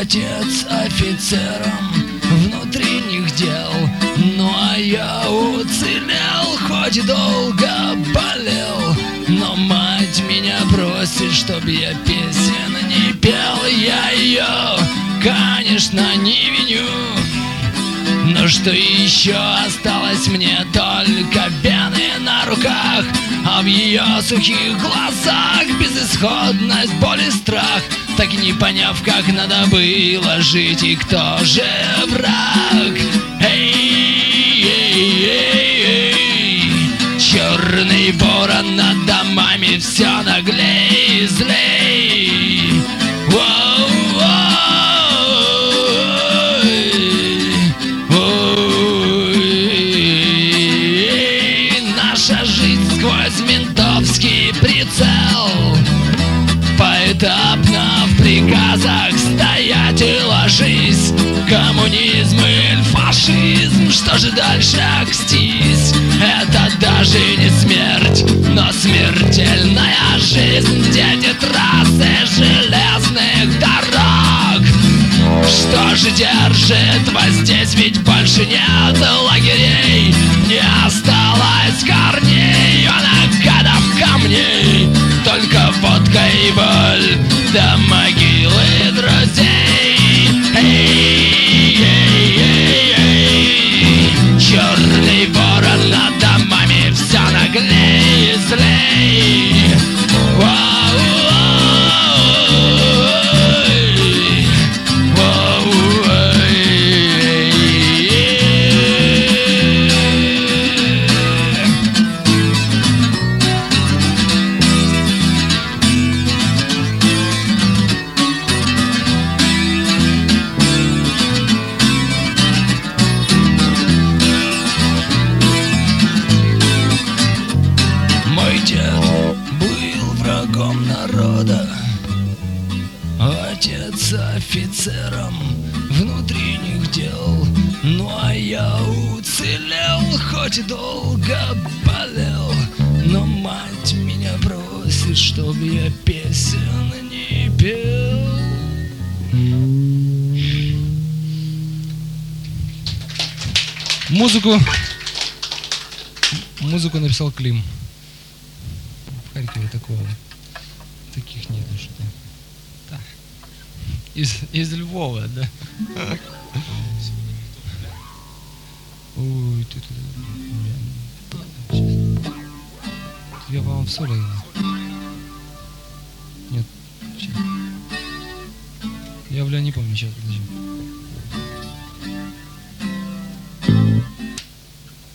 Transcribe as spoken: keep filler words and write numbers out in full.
Отец офицером внутренних дел, ну а я уцелел, хоть долго болел. Но мать меня просит, чтоб я песен не пел. Я ее, конечно, не виню, но что еще осталось мне? Только вены на руках, а в ее сухих глазах безысходность, боль и страх. Так не поняв, как надо было жить и кто же враг. Эй, эй, эй, эй. Черный ворон над домами все наглей и злей. Наша жизнь сквозь ментовский прицел, поэтапно в приказах стоять и ложись. Коммунизм или фашизм, что же дальше акстись? Это даже не смерть, но смертельная жизнь. Дети трассы железных дорог. Что же держит вас здесь? Ведь больше нет лагерей, не осталось корней, а нагадов камней. Только водка и боль, да могилы друзей. Эй, эй, эй, эй. Черный ворон над домами все наглей и злей. Отец офицером внутренних дел, ну а я уцелел, хоть долго болел. Но мать меня просит, чтоб я песен не пел. Музыку Музыку написал Клим. В Харькове такого таких нет что-то. Да. Из, из Львова, да. Ой, ты тут. Я вам в соле. Нет. Я, бля, не помню сейчас, подожди.